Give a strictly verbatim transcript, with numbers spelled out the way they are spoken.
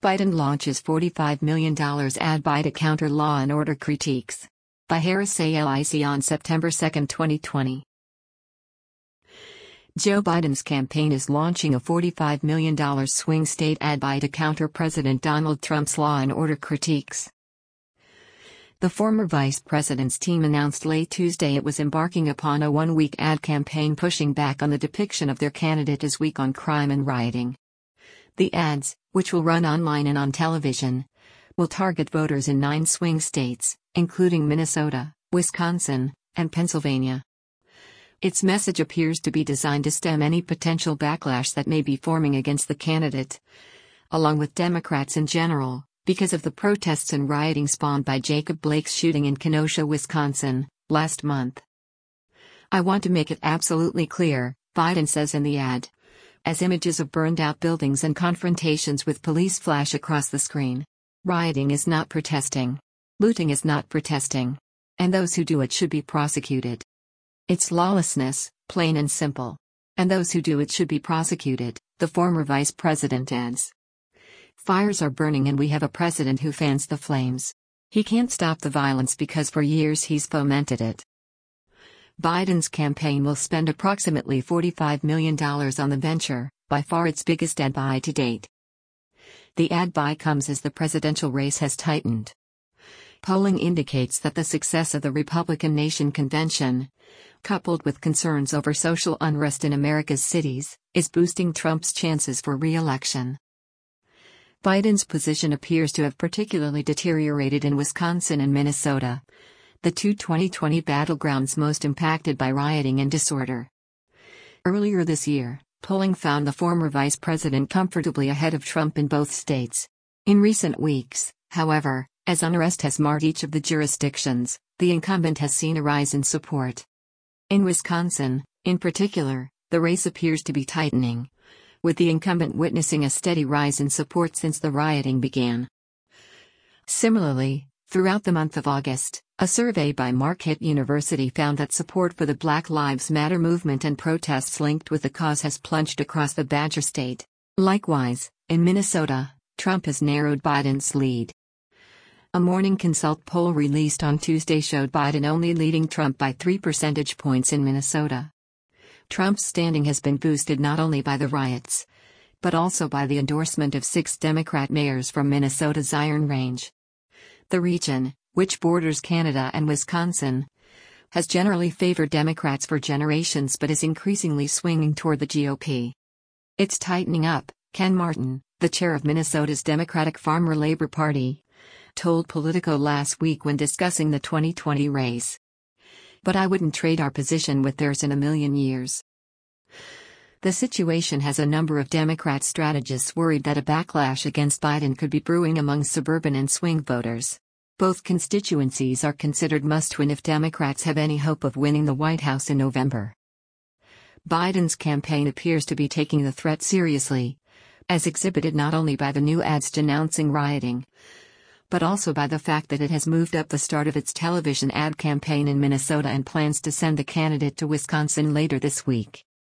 Biden launches forty-five million dollars ad buy to counter Law and Order critiques. By Harris Salic on September second, twenty twenty. Joe Biden's campaign is launching a forty-five million dollars swing state ad buy to counter President Donald Trump's Law and Order critiques. The former vice president's team announced late Tuesday it was embarking upon a one-week ad campaign pushing back on the depiction of their candidate as weak on crime and rioting. The ads, which will run online and on television, will target voters in nine swing states, including Minnesota, Wisconsin, and Pennsylvania. Its message appears to be designed to stem any potential backlash that may be forming against the candidate, along with Democrats in general, because of the protests and rioting spawned by Jacob Blake's shooting in Kenosha, Wisconsin, last month. "I want to make it absolutely clear," Biden says in the ad, as images of burned-out buildings and confrontations with police flash across the screen. "Rioting is not protesting. Looting is not protesting. And those who do it should be prosecuted. It's lawlessness, plain and simple. And those who do it should be prosecuted," the former vice president adds. "Fires are burning and we have a president who fans the flames. He can't stop the violence because for years he's fomented it." Biden's campaign will spend approximately forty-five million dollars on the venture, by far its biggest ad buy to date. The ad buy comes as the presidential race has tightened. Polling indicates that the success of the Republican Nation Convention, coupled with concerns over social unrest in America's cities, is boosting Trump's chances for re-election. Biden's position appears to have particularly deteriorated in Wisconsin and Minnesota, the two twenty twenty battlegrounds most impacted by rioting and disorder. Earlier this year, polling found the former vice president comfortably ahead of Trump in both states. In recent weeks, however, as unrest has marred each of the jurisdictions, the incumbent has seen a rise in support. In Wisconsin, in particular, the race appears to be tightening, with the incumbent witnessing a steady rise in support since the rioting began. Similarly, throughout the month of August, a survey by Marquette University found that support for the Black Lives Matter movement and protests linked with the cause has plunged across the Badger State. Likewise, in Minnesota, Trump has narrowed Biden's lead. A Morning Consult poll released on Tuesday showed Biden only leading Trump by three percentage points in Minnesota. Trump's standing has been boosted not only by the riots, but also by the endorsement of six Democrat mayors from Minnesota's Iron Range. The region, which borders Canada and Wisconsin, has generally favored Democrats for generations but is increasingly swinging toward the G O P. "It's tightening up," Ken Martin, the chair of Minnesota's Democratic Farmer Labor Party, told Politico last week when discussing the twenty twenty race. "But I wouldn't trade our position with theirs in a million years." The situation has a number of Democrat strategists worried that a backlash against Biden could be brewing among suburban and swing voters. Both constituencies are considered must-win if Democrats have any hope of winning the White House in November. Biden's campaign appears to be taking the threat seriously, as exhibited not only by the new ads denouncing rioting, but also by the fact that it has moved up the start of its television ad campaign in Minnesota and plans to send the candidate to Wisconsin later this week.